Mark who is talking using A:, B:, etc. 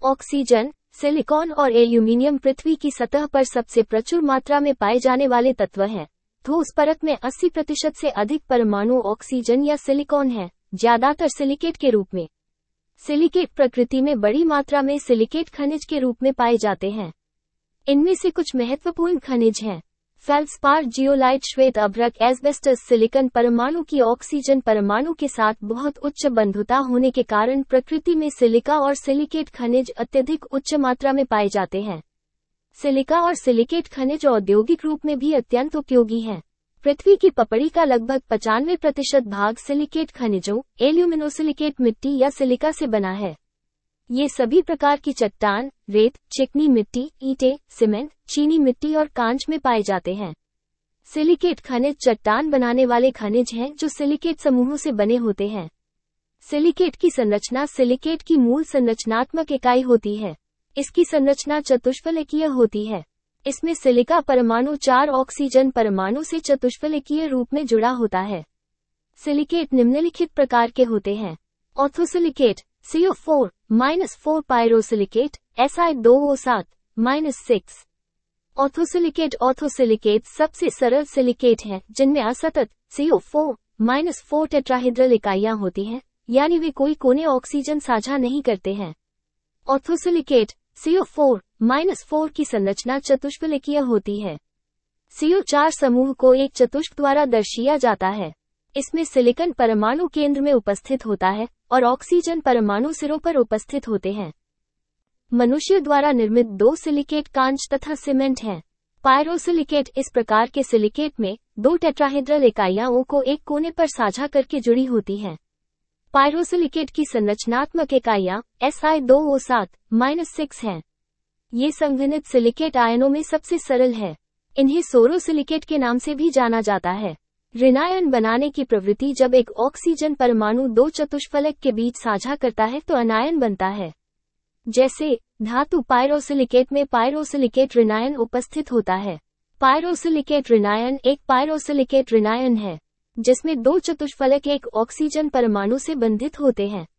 A: Oxygen, silicon और aluminium पृथ्वी की सतह पर सबसे प्रचुर मात्रा में पाए जाने वाले तत्व हैं। ठोस परत में 80% से अधिक परमाणु ऑक्सीजन या सिलिकॉन हैं, ज्यादातर सिलिकेट के रूप में। सिलिकेट प्रकृति में बड़ी मात्रा में सिलिकेट खनिज के रूप में पाए जाते हैं। इनमें से कुछ महत्वपूर्ण खनिज हैं: फेल्ड्स्पार, जियोलाइट, श्वेत अभ्रक, एस्बेस्टस। सिलिकॉन परमाणु की ऑक्सीजन परमाणु के साथ बहुत उच्च बंधुता होने के कारण प्रकृति में सिलिका और सिलिकेट खनिज अत्यधिक उच्च मात्रा में पाए जाते हैं। सिलिका और सिलिकेट खनिज औद्योगिक रूप में भी अत्यंत उपयोगी हैं। पृथ्वी की पपड़ी का लगभग 95% भाग सिलिकेट खनिजों, एल्यूमिनोसिलिकेट मिट्टी या सिलिका से बना है। ये सभी प्रकार की चट्टान, रेत, चिकनी मिट्टी, ईंटें, सीमेंट, चीनी मिट्टी और कांच में पाए जाते हैं। सिलिकेट खनिज चट्टान बनाने वाले खनिज हैं जो सिलिकेट समूहों से बने होते हैं। सिलिकेट की संरचना सिलिकेट की मूल संरचनात्मक इकाई होती है। इसकी संरचना चतुष्फलकीय होती है। इसमें सिलिका परमाणु 4 ऑक्सीजन परमाणु से चतुष्फलकीय रूप में जुड़ा होता है। सिलिकेट निम्नलिखित प्रकार के होते हैं: orthosilicate, CO4-4 pyrosilicate, Si2O7-6। Orthosilicate सबसे सरल सिलिकेट हैं जिनमें असतत CO4-4 टेट्राहेड्रल इकाइयां होती हैं, यानी वे कोई कोने ऑक्सीजन साझा नहीं करते हैं। ऑर्थोसिलिकेट CO4-4 की संरचना चतुष्फलकीय होती है। CO4 समूह को एक चतुष्क द्वारा दर्शाया जाता है। इसमें सिलिकॉन परमाणु केंद्र में उपस्थित होता है और ऑक्सीजन परमाणु सिरों पर उपस्थित होते हैं। मनुष्य द्वारा निर्मित 2 सिलिकेट कांच तथा सीमेंट हैं। पायरोसिलिकेट इस प्रकार के सिलिकेट में 2 टेट्राहेड्रल इकाइयां को एक कोने पर साझा करके जुड़ी होती हैं। पायरोसिलिकेट की संरचनात्मक इकाइयां Si2O7-6 हैं। ये संघनित सिलिकेट आयनों में सबसे सरल है। इन्हें सोरोसिलिकेट के नाम से भी जाना जाता है। ऋणायन बनाने की प्रवृत्ति: जब एक ऑक्सीजन परमाणु 2 चतुष्फलक के बीच साझा करता है तो अनायन बनता है। जैसे धातु पायरोसिलिकेट में पायरोसिलिकेट ऋणायन उपस्थित होता है। पायरोसिलिकेट ऋणायन एक पायरोसिलिकेट ऋणायन है जिसमें 2 चतुष्फलक एक ऑक्सीजन परमाणु से बंधित होते हैं।